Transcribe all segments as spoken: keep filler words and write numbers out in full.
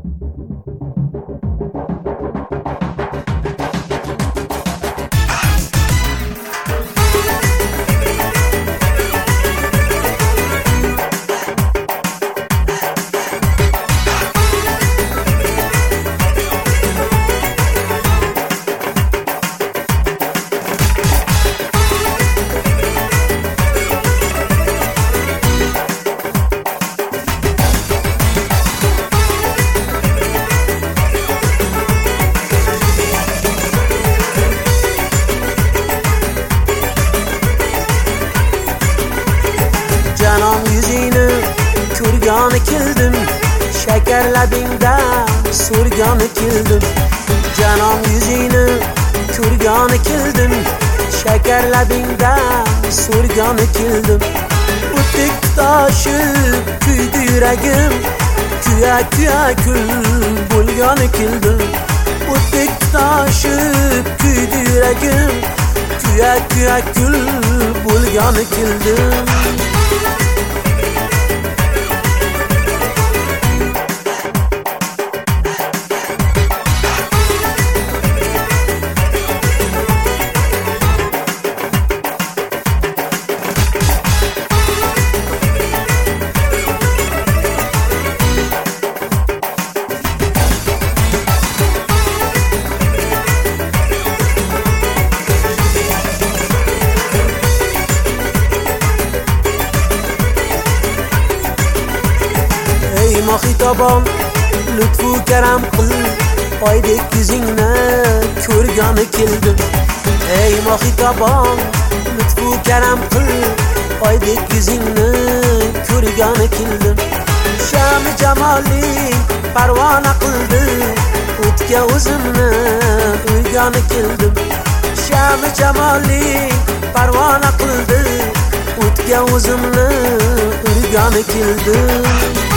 Canom yüzini ko'rgani keldim, shakar labingda so'rgani keldim. Canom yüzini ko'rgani keldim, shakar labingda so'rgani keldim. O'tdek toshib kuydi yuragim, kuya kuya kul bo'lgani keldim. O'tdek toshib kuydi yuragim, kuya kuya kul bo'lgani keldim. Ey mohitobon, lutfu karam qil, oydek yuzingni ko'rgani keldim. Ey mohitobon, lutfu karam qil, oydek yuzingni ko'rgani keldim. Shami jamoling parvona qildi, o'tga o'zimni uygani keldim. Shami jamoling parvona qildi, o'tga o'zimni uygani keldim.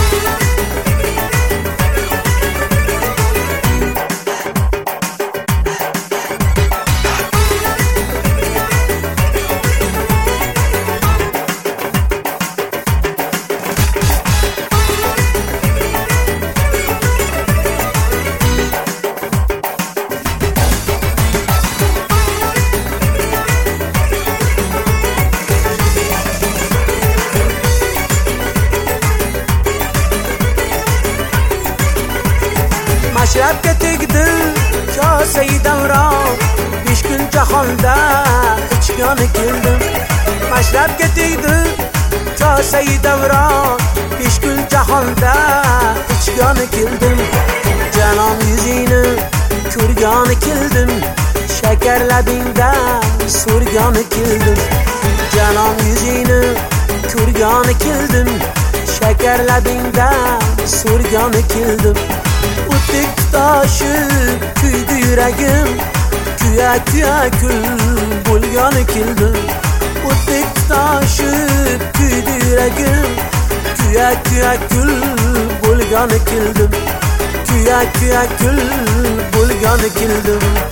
Mashrabga tegdi kosai davron, besh kun jahonda ichgani keldim. Mashrabga tegdi kosai davron, besh kun jahonda ichgani keldim. Canom yuzini ko'rgani keldim, shakar labingda so'rgani keldim. Canom yuzini ko'rgani keldim, shakar labingda so'rgani keldim. O'tdek toshib kuydi yuragim, kuya kuya kul bo'lgani keldim. O'tdek toshib kuydi yuragim, kuya kuya kul bo'lgani keldim. Kuya kuya kul bo'lgani keldim.